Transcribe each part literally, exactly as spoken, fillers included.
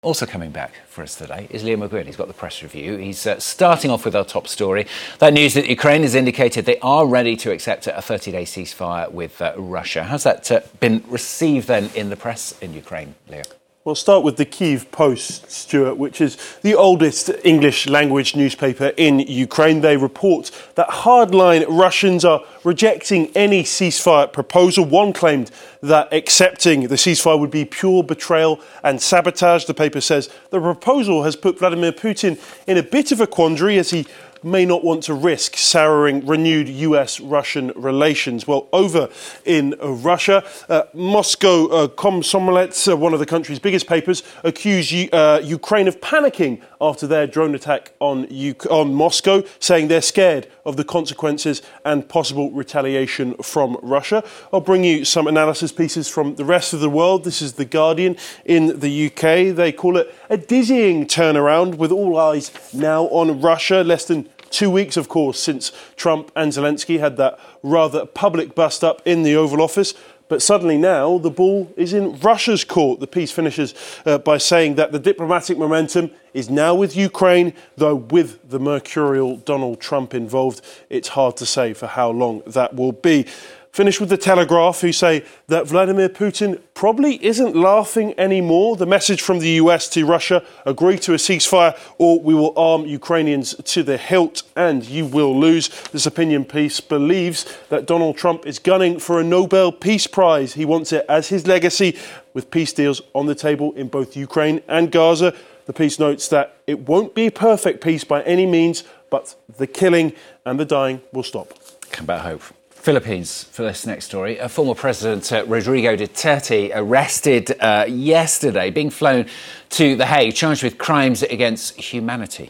Also coming back for us today is Liam McGuinn. He's got the press review. He's uh, starting off with our top story. That news that Ukraine has indicated they are ready to accept a thirty-day ceasefire with uh, Russia. How's that uh, been received then in the press in Ukraine, Leo? We'll start with the Kyiv Post, Stuart, which is the oldest English language newspaper in Ukraine. They report that hardline Russians are rejecting any ceasefire proposal. One claimed that accepting the ceasefire would be pure betrayal and sabotage. The paper says the proposal has put Vladimir Putin in a bit of a quandary as he may not want to risk souring renewed U S-Russian relations. Well, over in uh, Russia, uh, Moscow uh, Komsomolets, uh, one of the country's biggest papers, accused uh, Ukraine of panicking after their drone attack on, U- on Moscow, saying they're scared of the consequences and possible retaliation from Russia. I'll bring you some analysis pieces from the rest of the world. This is The Guardian in the U K. They call it a dizzying turnaround with all eyes now on Russia. Less than two weeks, of course, since Trump and Zelensky had that rather public bust-up in the Oval Office. But suddenly now the ball is in Russia's court. The piece finishes uh, by saying that the diplomatic momentum is now with Ukraine, though with the mercurial Donald Trump involved, it's hard to say for how long that will be. Finish with The Telegraph, who say that Vladimir Putin probably isn't laughing anymore. The message from the U S to Russia: agree to a ceasefire or we will arm Ukrainians to the hilt and you will lose. This opinion piece believes that Donald Trump is gunning for a Nobel Peace Prize. He wants it as his legacy, with peace deals on the table in both Ukraine and Gaza. The piece notes that it won't be a perfect peace by any means, but the killing and the dying will stop. Come back, hope. Philippines for this next story. A former President uh, Rodrigo Duterte arrested uh, yesterday, being flown to The Hague, charged with crimes against humanity.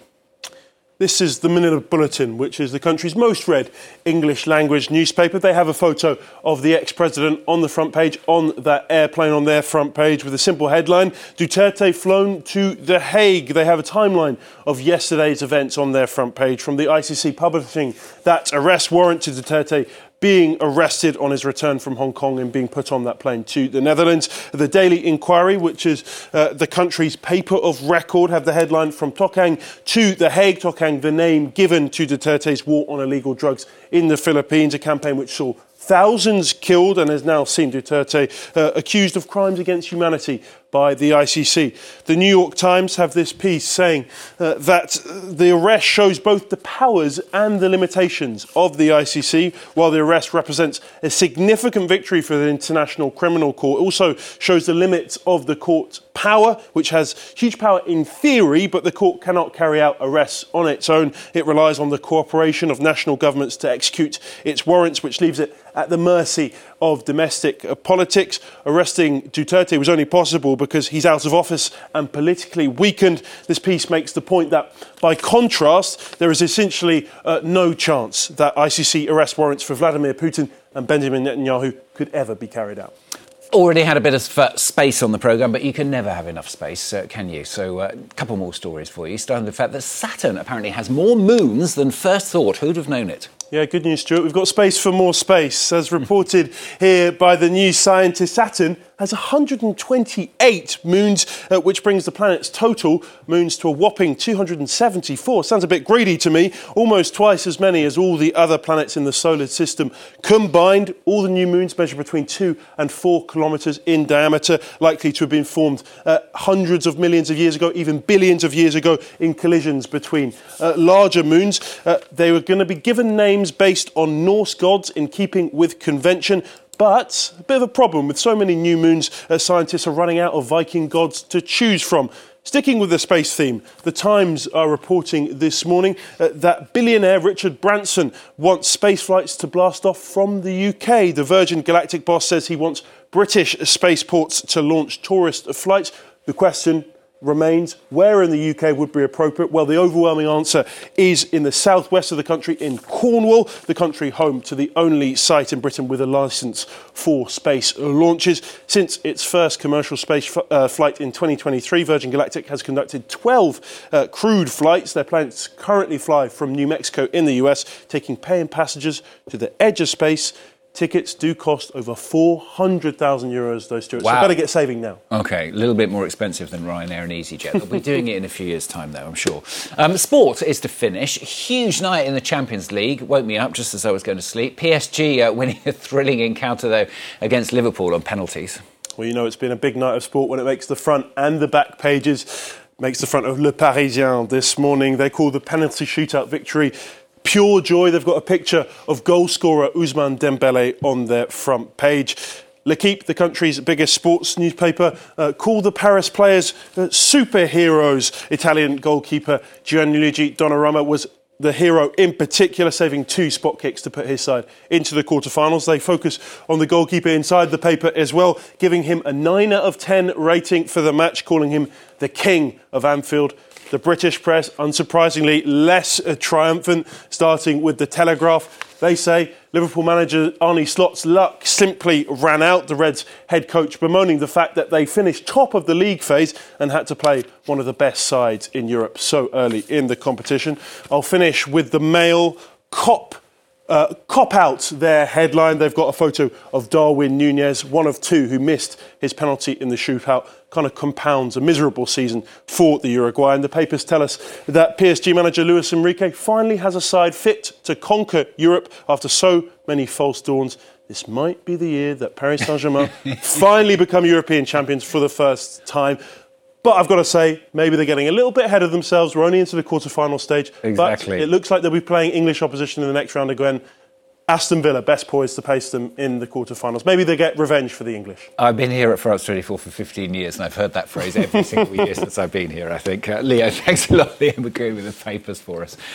This is the Manila Bulletin, which is the country's most read English language newspaper. They have a photo of the ex-president on the front page, on that airplane on their front page, with a simple headline: Duterte flown to The Hague. They have a timeline of yesterday's events on their front page, from the I C C publishing that arrest warrant to Duterte being arrested on his return from Hong Kong and being put on that plane to the Netherlands. The Daily Inquiry, which is uh, the country's paper of record, have the headline: from Tokang to The Hague. Tokang, the name given to Duterte's war on illegal drugs in the Philippines, a campaign which saw thousands killed and has now seen Duterte uh, accused of crimes against humanity by the I C C. The New York Times have this piece saying uh, that the arrest shows both the powers and the limitations of the I C C. While the arrest represents a significant victory for the International Criminal Court, it also shows the limits of the court's power, which has huge power in theory, but the court cannot carry out arrests on its own. It relies on the cooperation of national governments to execute its warrants, which leaves it at the mercy of domestic uh, politics. Arresting Duterte was only possible because he's out of office and politically weakened. This piece makes the point that, by contrast, there is essentially uh, no chance that I C C arrest warrants for Vladimir Putin and Benjamin Netanyahu could ever be carried out. Already had a bit of uh, space on the programme, but you can never have enough space, uh, can you? So a uh, couple more stories for you, starting with the fact that Saturn apparently has more moons than first thought. Who'd have known it? Yeah, good news, Stuart. We've got space for more space. As reported here by the New Scientist, Saturn has one hundred twenty-eight moons, uh, which brings the planet's total moons to a whopping two hundred seventy-four. Sounds a bit greedy to me. Almost twice as many as all the other planets in the solar system combined. All the new moons measure between two and four kilometres in diameter, likely to have been formed uh, hundreds of millions of years ago, even billions of years ago, in collisions between uh, larger moons. Uh, they were going to be given names based on Norse gods in keeping with convention. But a bit of a problem with so many new moons, uh, scientists are running out of Viking gods to choose from. Sticking with the space theme, the Times are reporting this morning uh, that billionaire Richard Branson wants space flights to blast off from the U K. The Virgin Galactic boss says he wants British spaceports to launch tourist flights. The question remains, where in the U K would be appropriate? Well, the overwhelming answer is in the southwest of the country, in Cornwall, the country home to the only site in Britain with a licence for space launches. Since its first commercial space f- uh, flight in twenty twenty-three, Virgin Galactic has conducted twelve uh, crewed flights. Their planes currently fly from New Mexico in the U S, taking paying passengers to the edge of space Tickets do cost over four hundred thousand euros, though, Stuart. Wow. So better get saving now. OK, a little bit more expensive than Ryanair and EasyJet. They'll be doing it in a few years' time, though, I'm sure. Um, sport is to finish. Huge night in the Champions League. Woke me up just as I was going to sleep. P S G uh, winning a thrilling encounter, though, against Liverpool on penalties. Well, you know, it's been a big night of sport when it makes the front and the back pages. Makes the front of Le Parisien this morning. They call the penalty shootout victory pure joy. They've got a picture of goal scorer Ousmane Dembele on their front page. L'Équipe, the country's biggest sports newspaper, uh, call the Paris players uh, superheroes. Italian goalkeeper Gianluigi Donnarumma was the hero in particular, saving two spot kicks to put his side into the quarterfinals. They focus on the goalkeeper inside the paper as well, giving him a nine out of ten rating for the match, calling him the king of Anfield. The British press, unsurprisingly, less uh, triumphant, starting with the Telegraph. They say Liverpool manager Arne Slot's luck simply ran out. The Reds head coach bemoaning the fact that they finished top of the league phase and had to play one of the best sides in Europe so early in the competition. I'll finish with the Mail. Cop Uh, cop out their headline. They've got a photo of Darwin Núñez, one of two who missed his penalty in the shootout. Kind of compounds a miserable season for the Uruguayan. The papers tell us that P S G manager Luis Enrique finally has a side fit to conquer Europe after so many false dawns. This might be the year that Paris Saint-Germain finally become European champions for the first time. But I've got to say, maybe they're getting a little bit ahead of themselves. We're only into the quarter-final stage. Exactly. But it looks like they'll be playing English opposition in the next round again. Aston Villa, best poised to pace them in the quarter-finals. Maybe they get revenge for the English. I've been here at France twenty-four for fifteen years, and I've heard that phrase every single year since I've been here, I think. Uh, Leo, thanks a lot, Leo McGrew, with the papers for us.